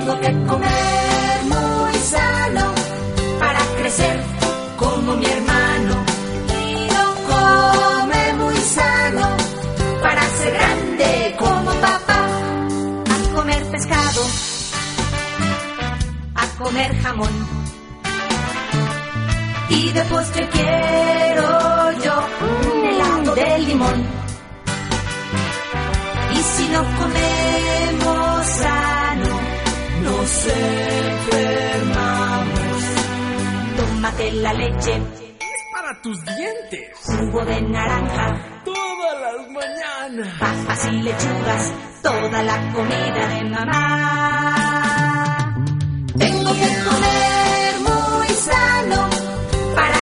Tengo que comer muy sano para crecer como mi hermano. Guido come muy sano para ser grande como papá. A comer pescado, a comer jamón. Y de postre quiero yo un helado de limón. Y si no comemos sano, nos enfermamos. Tómate la leche, Es para tus dientes. jugo de naranja, Todas las mañanas. papas y lechugas, toda la comida de mamá. Tengo que comer muy sano para